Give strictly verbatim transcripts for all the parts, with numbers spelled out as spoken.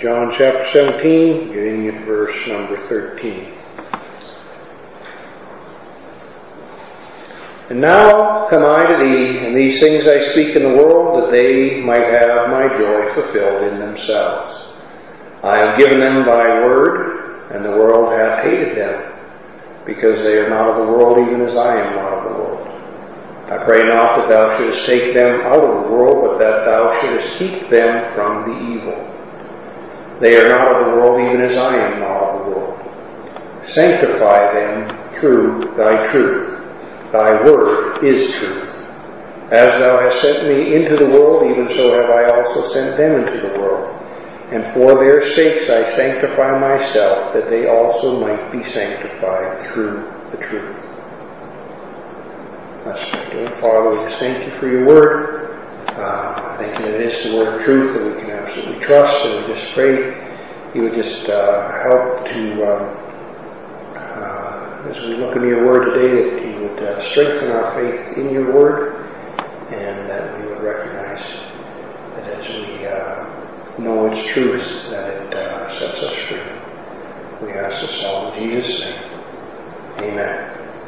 John chapter seventeen, beginning at verse number thirteen. And now come I to thee, and these things I speak in the world, that they might have my joy fulfilled in themselves. I have given them thy word, and the world hath hated them, because they are not of the world, even as I am not of the world. I pray not that thou shouldest take them out of the world, but that thou shouldest keep them from the evil. They are not of the world, even as I am not of the world. Sanctify them through thy truth. Thy word is truth. As thou hast sent me into the world, even so have I also sent them into the world. And for their sakes I sanctify myself, that they also might be sanctified through the truth. Let's pray. Father, we just thank you for your word. Uh, thank you that it is the word of truth that we can absolutely trust, and we just pray you would just uh, help to, um, uh, as we look into your word today, that you would uh, strengthen our faith in your word, and that we would recognize that as we uh, know its truths, that it uh, sets us free. We ask this all in Jesus' name. Amen.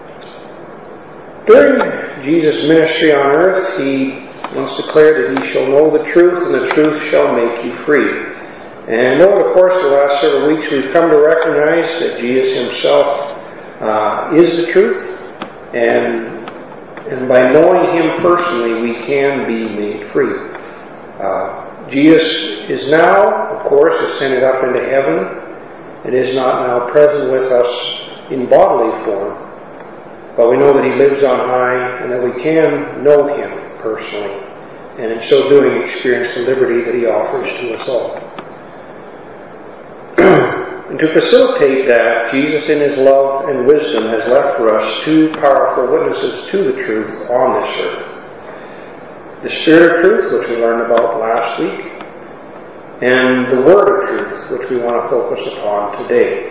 During Jesus' ministry on earth, he once declared that ye shall know the truth, and the truth shall make you free. And over the course of the last several weeks, we've come to recognize that Jesus himself uh, is the truth, and and by knowing him personally, we can be made free. Uh, Jesus is now, of course, ascended up into heaven, and is not now present with us in bodily form. But we know that he lives on high, and that we can know him personally, and in so doing experience the liberty that he offers to us all. And to facilitate that, Jesus in his love and wisdom has left for us two powerful witnesses to the truth on this earth. The Spirit of truth, which we learned about last week, and the Word of truth, which we want to focus upon today.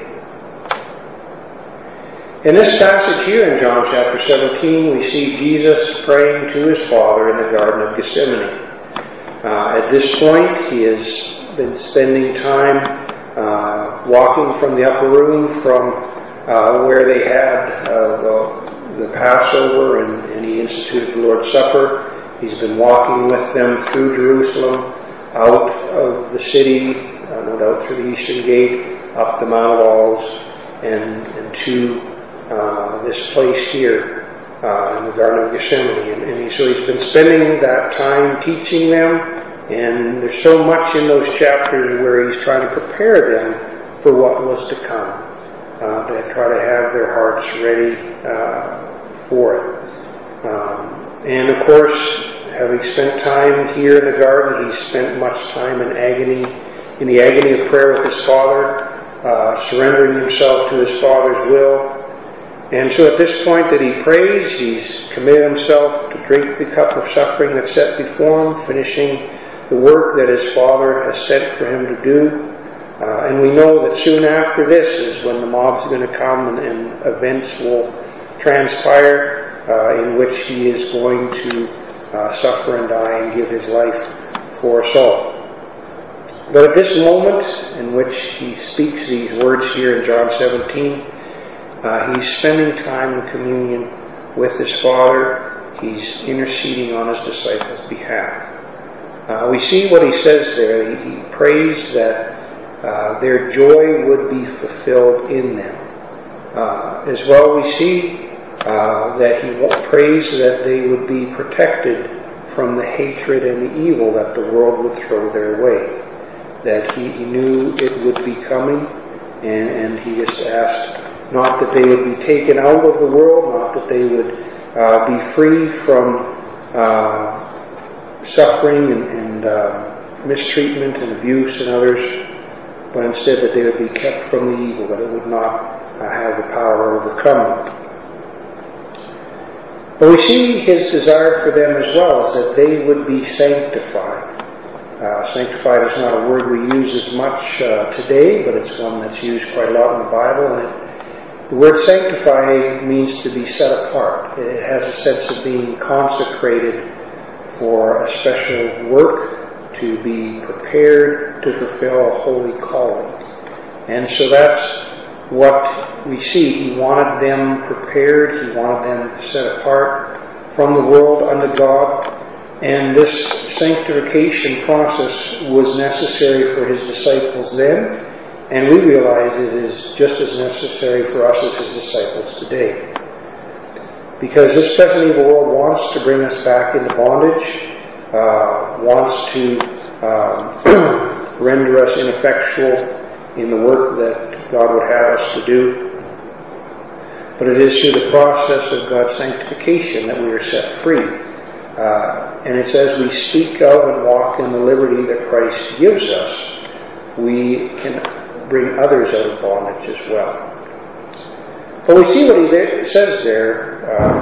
In this passage here in John chapter seventeen, we see Jesus praying to his Father in the Garden of Gethsemane. Uh, at this point, he has been spending time uh, walking from the upper room from uh, where they had uh, the, the Passover, and, and he instituted the Lord's Supper. He's been walking with them through Jerusalem, out of the city, uh, no doubt through the Eastern Gate, up the Mount of Olives, and, and to Uh, this place here uh, in the Garden of Gethsemane, and, and he, so he's been spending that time teaching them, and there's so much in those chapters where he's trying to prepare them for what was to come, uh, to try to have their hearts ready uh, for it. Um, and of course, having spent time here in the garden, he's spent much time in agony, in the agony of prayer with his Father, uh, surrendering himself to his Father's will. And so at this point that he prays, he's committed himself to drink the cup of suffering that's set before him, finishing the work that his Father has sent for him to do. Uh, and we know that soon after this is when the mob's going to come, and, and events will transpire uh, in which he is going to uh, suffer and die and give his life for us all. But at this moment in which he speaks these words here in John seventeen, Uh, he's spending time in communion with his Father. He's interceding on his disciples' behalf. Uh, we see what he says there. He, he prays that uh, their joy would be fulfilled in them. Uh, as well, we see uh, that he prays that they would be protected from the hatred and the evil that the world would throw their way. That he, he knew it would be coming, and, and he just asked not that they would be taken out of the world, not that they would uh, be free from uh, suffering and, and uh, mistreatment and abuse and others, but instead that they would be kept from the evil, that it would not uh, have the power to overcome them. But we see his desire for them as well, is that they would be sanctified. Uh, sanctified is not a word we use as much uh, today, but it's one that's used quite a lot in the Bible, and it The word sanctify means to be set apart. It has a sense of being consecrated for a special work, to be prepared to fulfill a holy calling. And so that's what we see. He wanted them prepared. He wanted them set apart from the world unto God. And this sanctification process was necessary for his disciples then, and we realize it is just as necessary for us as his disciples today. Because this present evil world wants to bring us back into bondage, uh, wants to uh, render us ineffectual in the work that God would have us to do. But it is through the process of God's sanctification that we are set free. Uh, and it's as we speak of and walk in the liberty that Christ gives us, we can bring others out of bondage as well. But we see what he says there,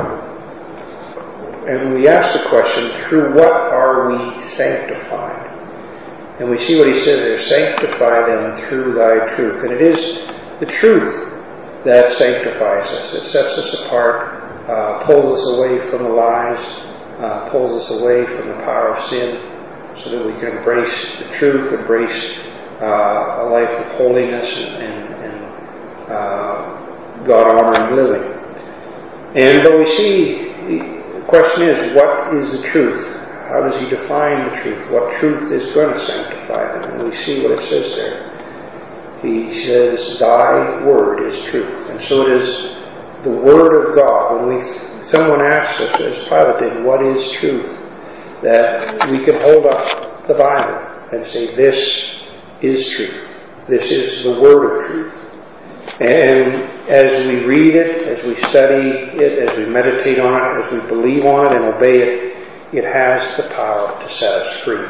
uh, and we ask the question, through what are we sanctified? And we see what he says there, sanctify them through thy truth. And it is the truth that sanctifies us. It sets us apart, uh, pulls us away from the lies, uh, pulls us away from the power of sin, so that we can embrace the truth, embrace uh, a life of holiness and, and, and uh, God-honoring living. And but we see, the question is, what is the truth? How does he define the truth? What truth is going to sanctify them? And we see what it says there. He says, thy word is truth. And so it is the word of God. When we, someone asks us, as Pilate did, what is truth? That we can hold up the Bible and say, this is truth. This is the word of truth. And as we read it, as we study it, as we meditate on it, as we believe on it and obey it, it has the power to set us free.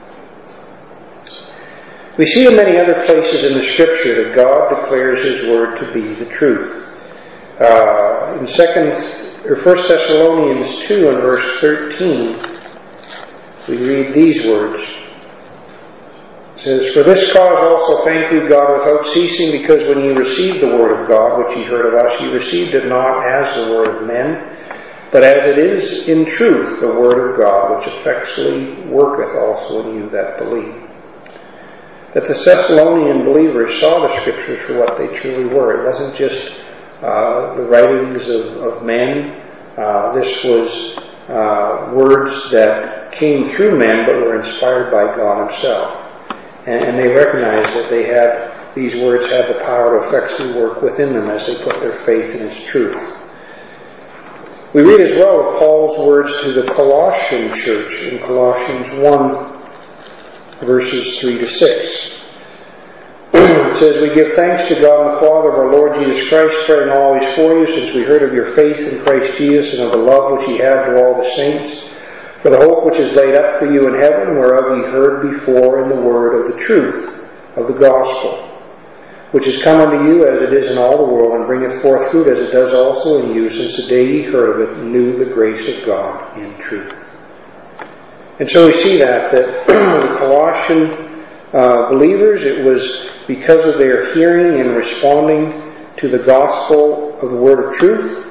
We see in many other places in the Scripture that God declares His Word to be the truth. Uh, in second or First Thessalonians two and verse thirteen, we read these words. It says, for this cause also thank we God without ceasing, because when ye received the Word of God, which ye heard of us, ye received it not as the word of men, but as it is in truth the word of God, which effectually worketh also in you that believe. That the Thessalonian believers saw the Scriptures for what they truly were. It wasn't just uh, the writings of, of men. Uh, this was uh, words that came through men but were inspired by God Himself. And, and they recognized that they had, these words had the power to effectually work within them as they put their faith in its truth. We read as well of Paul's words to the Colossian church in Colossians one, verses three to six. It says, we give thanks to God the Father of our Lord Jesus Christ, praying always for you, since we heard of your faith in Christ Jesus and of the love which ye have to all the saints, for the hope which is laid up for you in heaven, whereof ye heard before in the word of the truth of the gospel, which is come unto you as it is in all the world, and bringeth forth fruit as it does also in you, since the day ye heard of it, and knew the grace of God in truth. And so we see that, that the Colossian uh, believers, it was because of their hearing and responding to the gospel of the word of truth,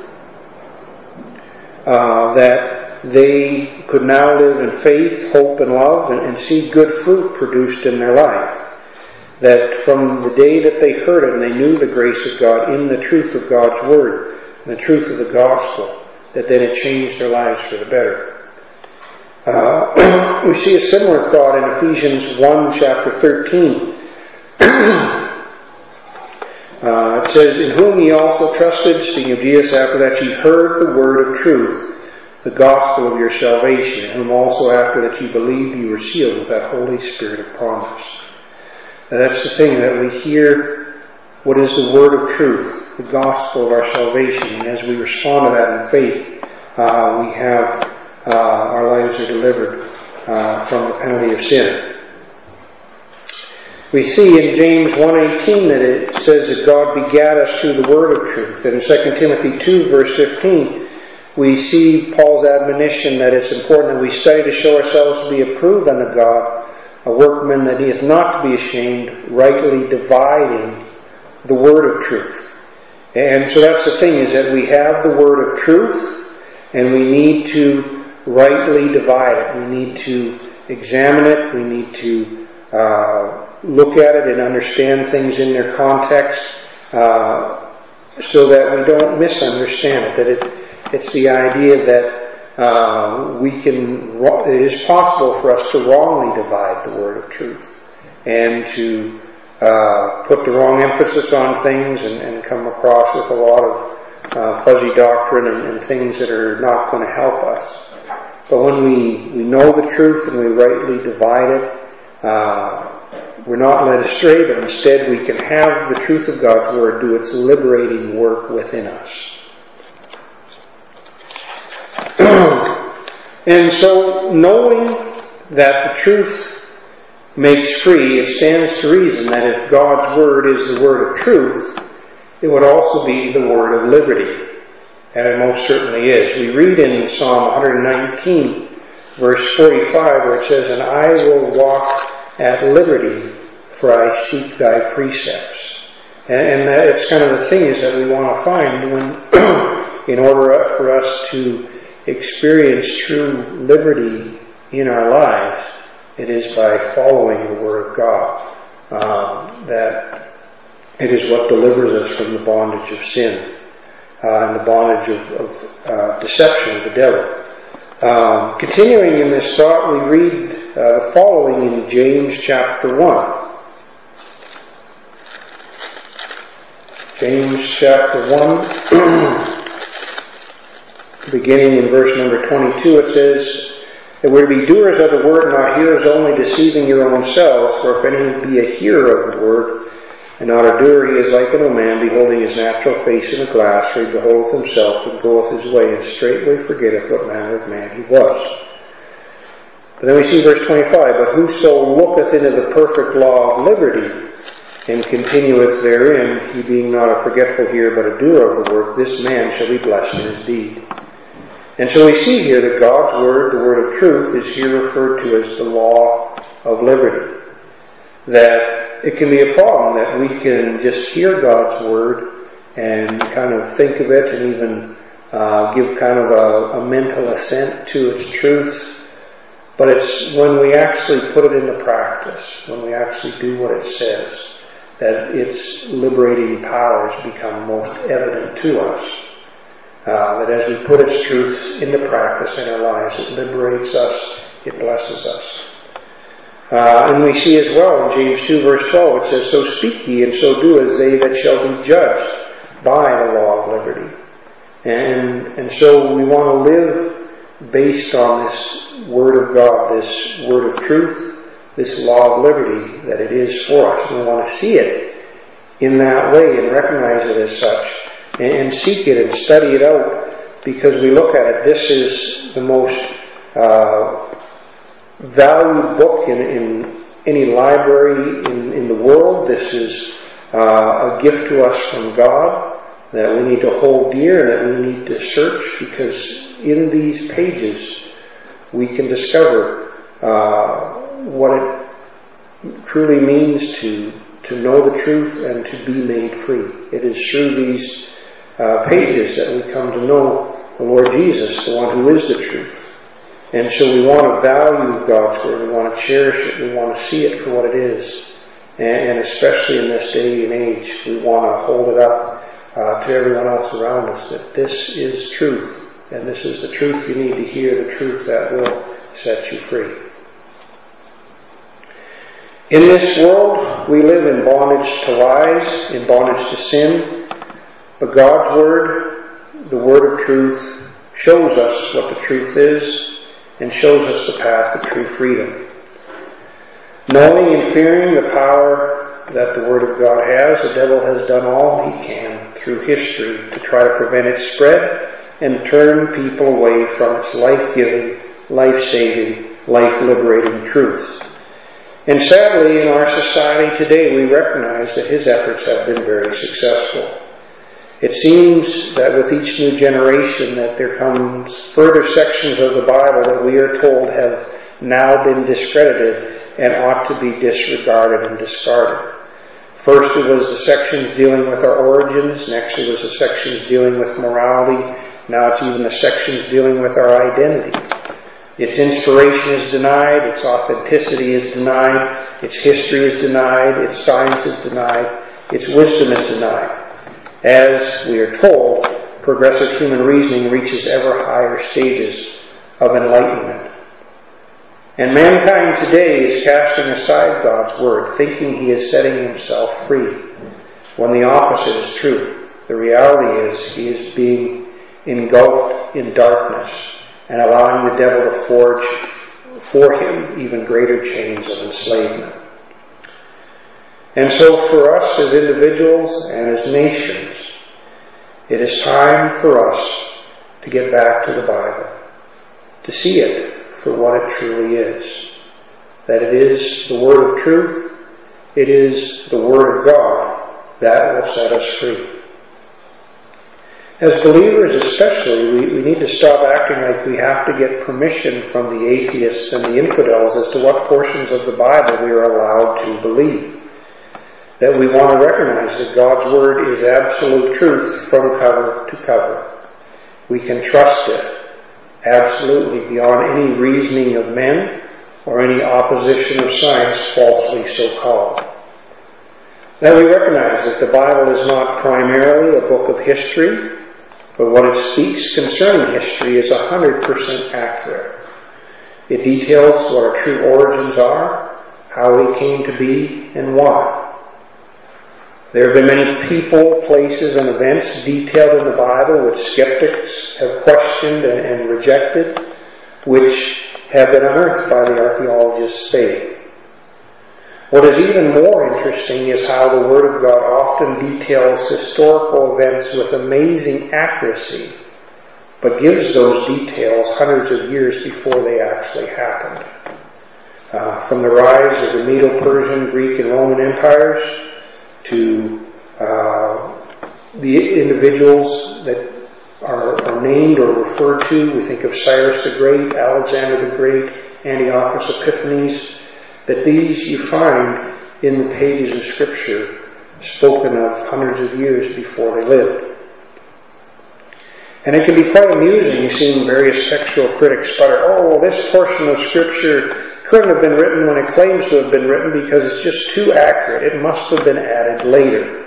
uh, that they could now live in faith, hope, and love, and, and see good fruit produced in their life. That from the day that they heard it and they knew the grace of God in the truth of God's Word, and the truth of the gospel, that then it changed their lives for the better. Uh, we see a similar thought in Ephesians one, chapter thirteen. uh, it says, in whom ye also trusted, speaking of Jesus, after that ye heard the word of truth, the gospel of your salvation, in whom also after that ye believed ye were sealed with that Holy Spirit of promise. That's the thing, that we hear what is the word of truth, the gospel of our salvation. And as we respond to that in faith, uh, we have, uh, our lives are delivered uh, from the penalty of sin. We see in James one eighteen that it says that God begat us through the word of truth. And in Second Timothy two, verse fifteen, we see Paul's admonition that it's important that we study to show ourselves to be approved unto God, a workman that he is not to be ashamed, rightly dividing the word of truth. And so that's the thing, is that we have the word of truth, and we need to rightly divide it. We need to examine it. We need to uh, look at it and understand things in their context uh, so that we don't misunderstand it. That it, it's the idea that uh, we can, it is possible for us to wrongly divide the word of truth and to uh, put the wrong emphasis on things and, and come across with a lot of uh, fuzzy doctrine and, and things that are not going to help us. But when we, we know the truth and we rightly divide it, uh, we're not led astray, but instead we can have the truth of God's Word do its liberating work within us. And so, knowing that the truth makes free, it stands to reason that if God's Word is the Word of truth, it would also be the Word of liberty. And it most certainly is. We read in Psalm one nineteen, verse forty-five, where it says, "And I will walk at liberty, for I seek thy precepts." And, and that it's kind of the thing is that we want to find when, in order for us to experience true liberty in our lives, it is by following the Word of God. Um, that it is what delivers us from the bondage of sin. Uh, and the bondage of, of uh, deception of the devil. Um, continuing in this thought, we read uh, the following in James chapter one. James chapter one, beginning in verse number twenty-two, it says, "That we're to be doers of the word, not hearers only, deceiving your own selves. For if any be a hearer of the word, and not a doer, he is like an old man, beholding his natural face in a glass, for he beholdeth himself, and goeth his way, and straightway forgetteth what manner of man he was." But then we see verse twenty-five, "But whoso looketh into the perfect law of liberty, and continueth therein, he being not a forgetful hearer, but a doer of the work, this man shall be blessed in his deed." And so we see here that God's Word, the Word of truth, is here referred to as the law of liberty. That it can be a problem that we can just hear God's Word and kind of think of it and even uh, give kind of a, a mental assent to its truth. But it's when we actually put it into practice, when we actually do what it says, that its liberating powers become most evident to us. Uh, that as we put its truth into practice in our lives, it liberates us, it blesses us. Uh, and we see as well in James two verse twelve, it says, "So speak ye, and so do as they that shall be judged by the law of liberty." And and so we want to live based on this Word of God, this Word of truth, this law of liberty that it is for us. And we want to see it in that way and recognize it as such and, and seek it and study it out, because we look at it, this is the most uh, valued book in, in any library in, in the world. This is uh, a gift to us from God that we need to hold dear and that we need to search, because in these pages we can discover uh, what it truly means to to know the truth and to be made free. It is through these uh, pages that we come to know the Lord Jesus, the one who is the truth. And so we want to value God's Word, we want to cherish it, we want to see it for what it is. And, and especially in this day and age, we want to hold it up uh, to everyone else around us, that this is truth, and this is the truth you need to hear, the truth that will set you free. In this world, we live in bondage to lies, in bondage to sin, but God's Word, the Word of truth, shows us what the truth is, and shows us the path of true freedom. Knowing and fearing the power that the Word of God has, the devil has done all he can through history to try to prevent its spread and turn people away from its life-giving, life-saving, life-liberating truths. And sadly, in our society today, we recognize that his efforts have been very successful. It seems that with each new generation that there comes further sections of the Bible that we are told have now been discredited and ought to be disregarded and discarded. First it was the sections dealing with our origins, next it was the sections dealing with morality, now it's even the sections dealing with our identity. Its inspiration is denied, its authenticity is denied, its history is denied, its science is denied, its wisdom is denied. As we are told, progressive human reasoning reaches ever higher stages of enlightenment. And mankind today is casting aside God's word, thinking he is setting himself free, when the opposite is true. The reality is he is being engulfed in darkness and allowing the devil to forge for him even greater chains of enslavement. And so for us as individuals and as nations, it is time for us to get back to the Bible, to see it for what it truly is. That it is the Word of truth, it is the Word of God that will set us free. As believers especially, we, we need to stop acting like we have to get permission from the atheists and the infidels as to what portions of the Bible we are allowed to believe. That we want to recognize that God's Word is absolute truth from cover to cover. We can trust it absolutely beyond any reasoning of men or any opposition of science falsely so called. That we recognize that the Bible is not primarily a book of history, but what it speaks concerning history is one hundred percent accurate. It details what our true origins are, how we came to be, and why. There have been many people, places, and events detailed in the Bible which skeptics have questioned and, and rejected, which have been unearthed by the archaeologists' faith. What is even more interesting is how the Word of God often details historical events with amazing accuracy, but gives those details hundreds of years before they actually happened. Uh, from the rise of the Medo-Persian, Greek, and Roman empires, to uh, the individuals that are, are named or referred to. We think of Cyrus the Great, Alexander the Great, Antiochus Epiphanes, that these you find in the pages of Scripture spoken of hundreds of years before they lived. And it can be quite amusing seeing various textual critics sputter, oh, well, this portion of Scripture couldn't have been written when it claims to have been written because it's just too accurate. It must have been added later.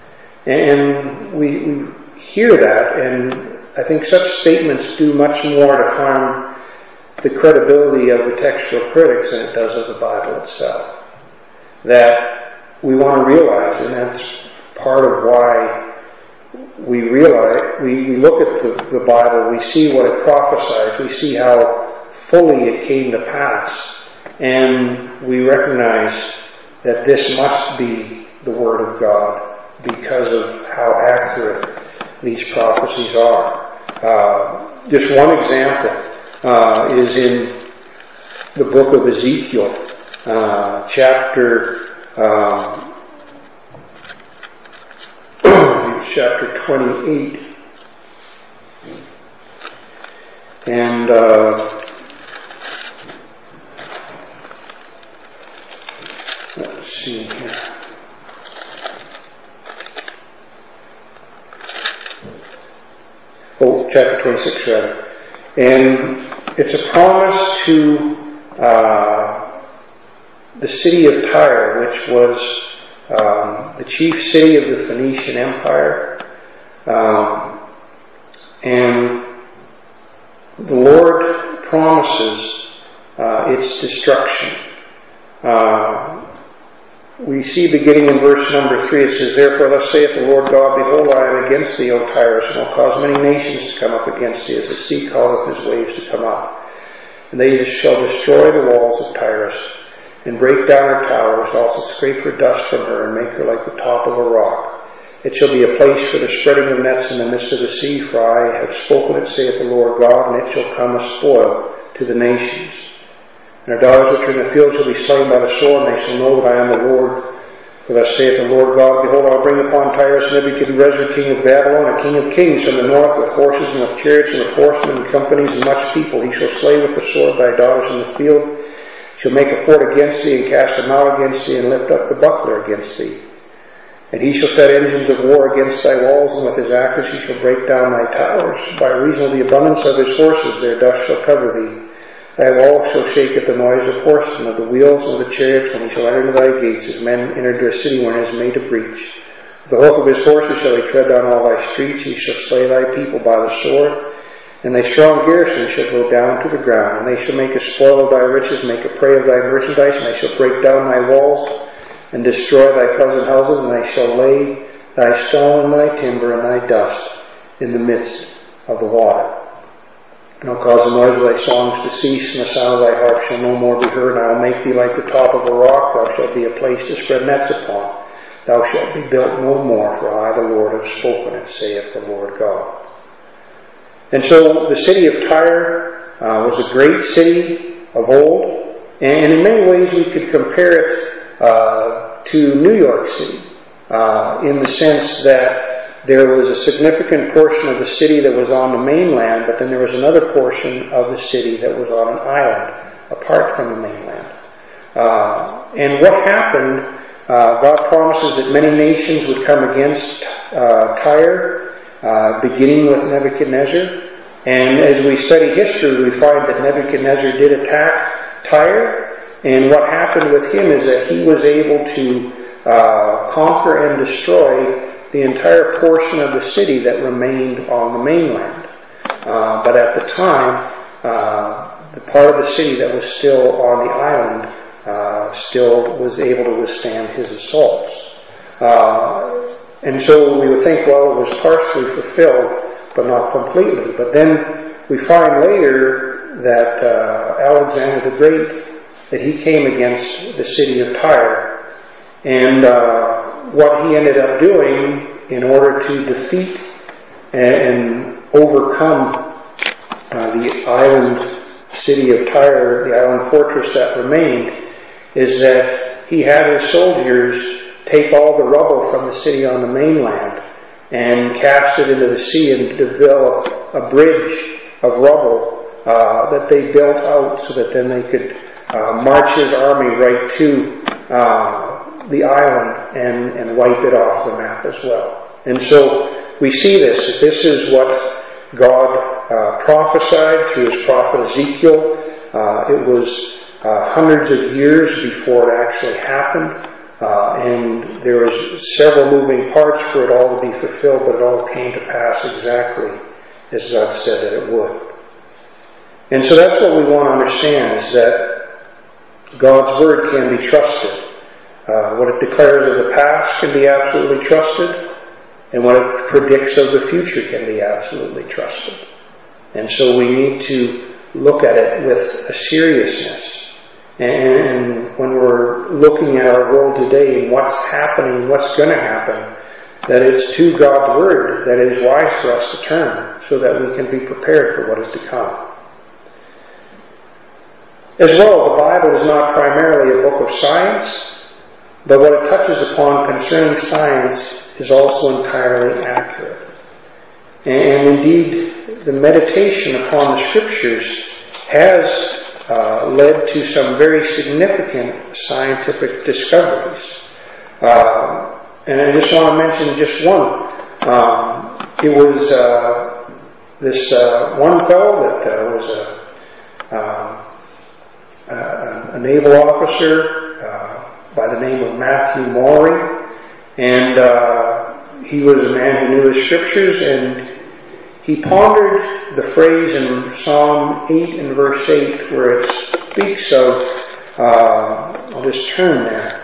And we, we hear that, and I think such statements do much more to harm the credibility of the textual critics than it does of the Bible itself. That we want to realize, and that's part of why we realize, we, we look at the, the Bible, we see what it prophesies, we see how fully it came to pass, and we recognize that this must be the Word of God because of how accurate these prophecies are. Uh, just one example uh, is in the book of Ezekiel, uh, chapter um, chapter twenty-eight, and uh, let's see here. Oh, chapter twenty-six, rather. And it's a promise to uh, the city of Tyre, which was um, the chief city of the Phoenician Empire. Um, and the Lord promises uh, its destruction. Uh, We see beginning in verse number three, it says, Therefore thus saith the Lord God, Behold, I am against thee, O Tyrus, and will cause many nations to come up against thee, as the sea causeth his waves to come up. And they shall destroy the walls of Tyrus, and break down her towers, also scrape her dust from her, and make her like the top of a rock. It shall be a place for the spreading of nets in the midst of the sea, for I have spoken it, saith the Lord God, and it shall come a spoil to the nations. And her daughters which are in the field shall be slain by the sword, and they shall know that I am the Lord. For thus saith the Lord God, Behold, I will bring upon Tyrus Nebuchadnezzar, king of Babylon, a king of kings from the north, with horses and with chariots and with horsemen and companies and much people. He shall slay with the sword thy daughters in the field. He shall make a fort against thee, and cast a mount against thee, and lift up the buckler against thee. And he shall set engines of war against thy walls, and with his axes he shall break down thy towers. By reason of the abundance of his horses their dust shall cover thee. I will also shake at the noise of horsemen, of the wheels of the chariots, when he shall enter into thy gates, as men enter into a city wherein is made a breach. With the hoof of his horses shall he tread down all thy streets. He shall slay thy people by the sword, and thy strong garrison shall go down to the ground. And they shall make a spoil of thy riches, make a prey of thy merchandise, and they shall break down thy walls, and destroy thy pleasant houses, and they shall lay thy stone and thy timber and thy dust in the midst of the water. And I'll cause the noise of thy songs to cease, and the sound of thy harp shall no more be heard. And I will make thee like the top of a rock. Thou shalt be a place to spread nets upon. Thou shalt be built no more, for I, the Lord, have spoken it, saith the Lord God. And so the city of Tyre uh, was a great city of old, and in many ways we could compare it uh, to New York City, uh, in the sense that there was a significant portion of the city that was on the mainland, but then there was another portion of the city that was on an island apart from the mainland. Uh, and what happened, uh, God promises that many nations would come against uh, Tyre, uh, beginning with Nebuchadnezzar. And as we study history, we find that Nebuchadnezzar did attack Tyre, and what happened with him is that he was able to uh, conquer and destroy the entire portion of the city that remained on the mainland. Uh, but at the time, uh, the part of the city that was still on the island uh, still was able to withstand his assaults. Uh, and so we would think, well, it was partially fulfilled, but not completely. But then we find later that uh, Alexander the Great, that he came against the city of Tyre, and uh, what he ended up doing in order to defeat and overcome uh, the island city of Tyre, the island fortress that remained, is that he had his soldiers take all the rubble from the city on the mainland and cast it into the sea and develop a bridge of rubble uh, that they built out so that then they could uh, march his army right to uh, the island and, and wipe it off the map as well. And so we see this, that this is what God uh, prophesied through his prophet Ezekiel. Uh, it was uh, hundreds of years before it actually happened. Uh, and there was several moving parts for it all to be fulfilled, but it all came to pass exactly as God said that it would. And so that's what we want to understand, is that God's word can be trusted. Uh, what it declares of the past can be absolutely trusted, and what it predicts of the future can be absolutely trusted. And so we need to look at it with a seriousness. And when we're looking at our world today and what's happening, what's going to happen, that it's to God's word that it is wise for us to turn so that we can be prepared for what is to come. As well, the Bible is not primarily a book of science, but what it touches upon concerning science is also entirely accurate. And indeed, the meditation upon the Scriptures has uh, led to some very significant scientific discoveries. Uh, and I just want to mention just one. Um, it was uh, this uh, one fellow that uh, was a, uh, a, a naval officer uh, by the name of Matthew Maury. And uh, he was a man who knew his Scriptures, and he pondered the phrase in Psalm eight and verse eight where it speaks of, uh, I'll just turn there.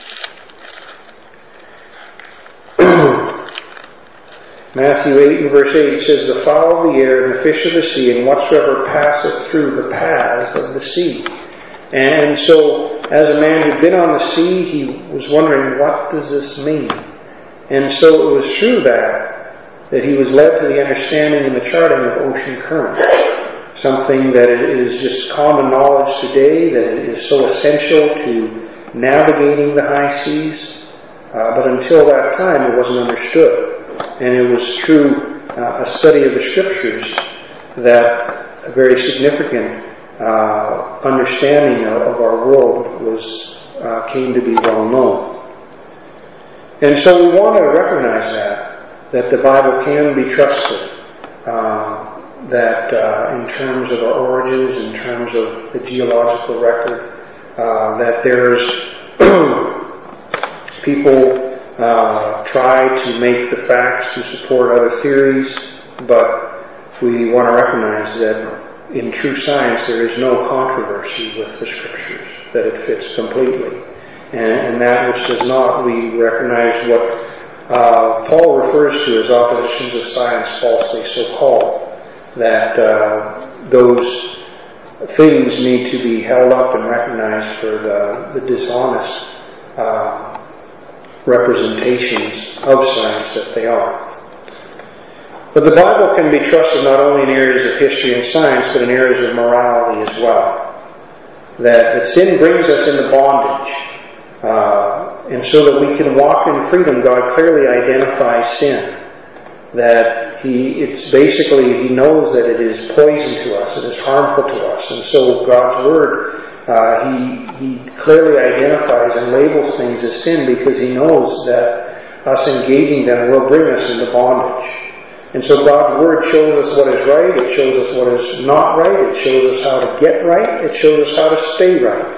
Matthew eight and verse eight says, "The fowl of the air and the fish of the sea and whatsoever passeth through the paths of the sea." And so, as a man who'd been on the sea, he was wondering, what does this mean? And so it was through that that he was led to the understanding and the charting of ocean currents, something that is just common knowledge today, that it is so essential to navigating the high seas. Uh, but until that time, it wasn't understood. And it was through uh, a study of the Scriptures that a very significant uh, understanding of, of our world was uh, came to be well known. And so we want to recognize that, that the Bible can be trusted. Uh, that uh, in terms of our origins, in terms of the geological record, uh, that there's people uh, try to make the facts to support other theories, but we want to recognize that in true science there is no controversy with the Scriptures, that it fits completely. And, and that which does not, we recognize what uh, Paul refers to as oppositions of science, falsely so called, that uh, those things need to be held up and recognized for the, the dishonest uh, representations of science that they are. But the Bible can be trusted not only in areas of history and science, but in areas of morality as well. That, that sin brings us into bondage. Uh, and so that we can walk in freedom, God clearly identifies sin. That He, it's basically, He knows that it is poison to us, it is harmful to us. And so God's Word, uh, He, He clearly identifies and labels things as sin because He knows that us engaging them will bring us into bondage. And so God's Word shows us what is right, it shows us what is not right, it shows us how to get right, it shows us how to stay right.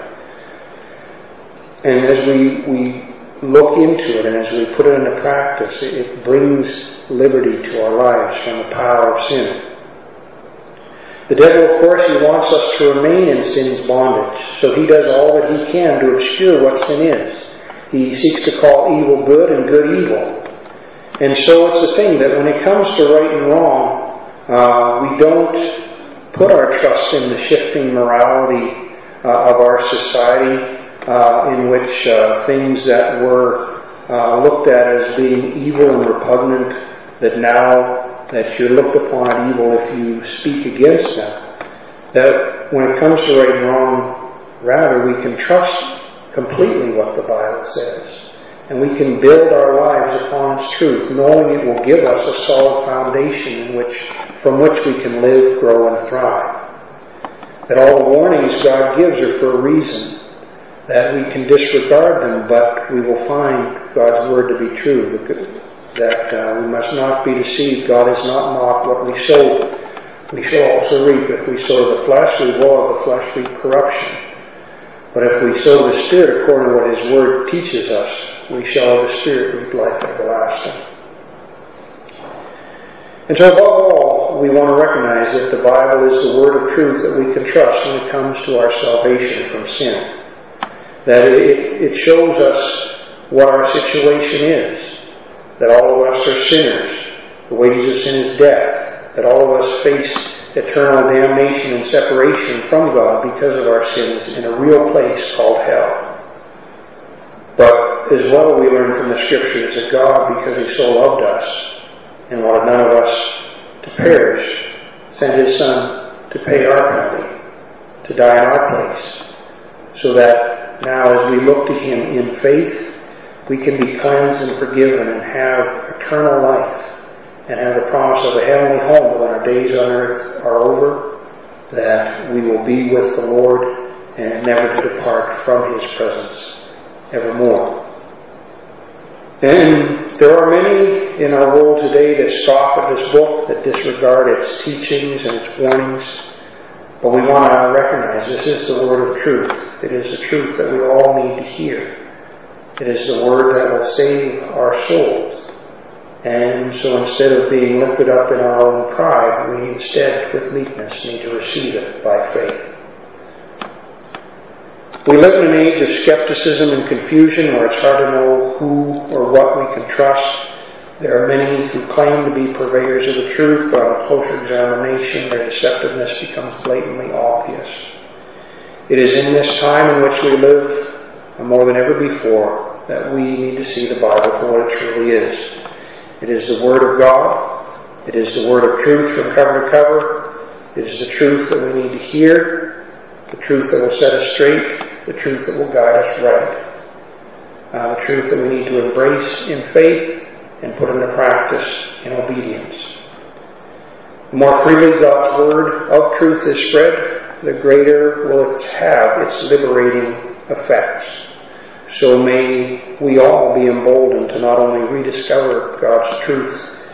And as we, we look into it and as we put it into practice, it, it brings liberty to our lives from the power of sin. The devil, of course, he wants us to remain in sin's bondage, so he does all that he can to obscure what sin is. He seeks to call evil good and good evil. And so it's the thing that when it comes to right and wrong, uh, we don't put our trust in the shifting morality uh, of our society, uh, in which uh, things that were uh, looked at as being evil and repugnant, that now that you're looked upon evil if you speak against them, that when it comes to right and wrong, rather we can trust completely what the Bible says. And we can build our lives upon its truth, knowing it will give us a solid foundation in which, from which we can live, grow, and thrive. That all the warnings God gives are for a reason, that we can disregard them, but we will find God's Word to be true, that uh, we must not be deceived. God is not mocked. What we sow, we shall also reap. If we sow the flesh, we will of the flesh reap corruption. But if we sow the Spirit according to what His Word teaches us, we shall of the Spirit reap life everlasting. And so above all, we want to recognize that the Bible is the Word of truth that we can trust when it comes to our salvation from sin. That it, it shows us what our situation is. That all of us are sinners. The wages of sin is death. That all of us face eternal damnation and separation from God because of our sins in a real place called hell. But as well we learn from the Scriptures that God, because He so loved us and wanted none of us to perish, sent His Son to pay our penalty, to die in our place, so that now as we look to Him in faith, we can be cleansed and forgiven and have eternal life and have the promise of a heavenly home when our days on earth are over, that we will be with the Lord and never to depart from His presence evermore. And there are many in our world today that scoff at this book, that disregard its teachings and its warnings. But we want to recognize this is the Word of truth. It is the truth that we all need to hear. It is the Word that will save our souls. And so instead of being lifted up in our own pride, we instead, with meekness, need to receive it by faith. We live in an age of skepticism and confusion where it's hard to know who or what we can trust. There are many who claim to be purveyors of the truth, but on closer examination, their deceptiveness becomes blatantly obvious. It is in this time in which we live, more than ever before, that we need to see the Bible for what it truly is. It is the Word of God. It is the Word of truth from cover to cover. It is the truth that we need to hear, the truth that will set us straight, the truth that will guide us right, uh, the truth that we need to embrace in faith and put into practice in obedience. The more freely God's Word of truth is spread, the greater will it have its liberating effects. So may we all be emboldened to not only rediscover God's truth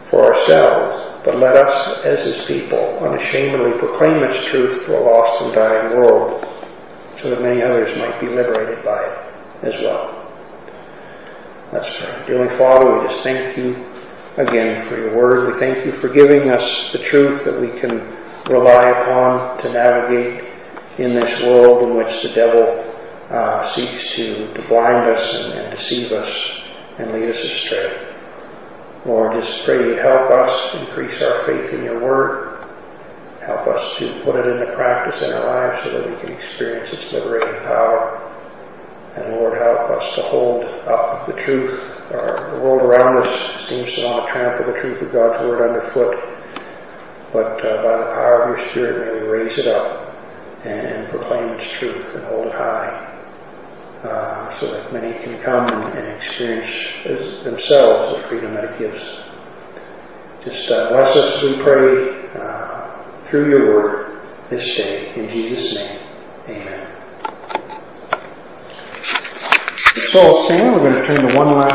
for ourselves, but let us, as His people, unashamedly proclaim its truth to a lost and dying world, so that many others might be liberated by it as well. Let's pray. Dearly Father, we just thank you again for your word. We thank you for giving us the truth that we can rely upon to navigate in this world in which the devil uh, seeks to, to blind us and, and deceive us and lead us astray. Lord, just pray you help us increase our faith in your word. Help us to put it into practice in our lives so that we can experience its liberating power. And Lord, help us to hold up the truth. Our, the world around us seems to want to trample the truth of God's word underfoot. But uh, by the power of your Spirit, may we raise it up and proclaim its truth and hold it high, uh, so that many can come and, and experience as themselves the freedom that it gives. Just uh, bless us, we pray, uh, through your word this day. In Jesus' name, amen. So stand. We're going to turn to one last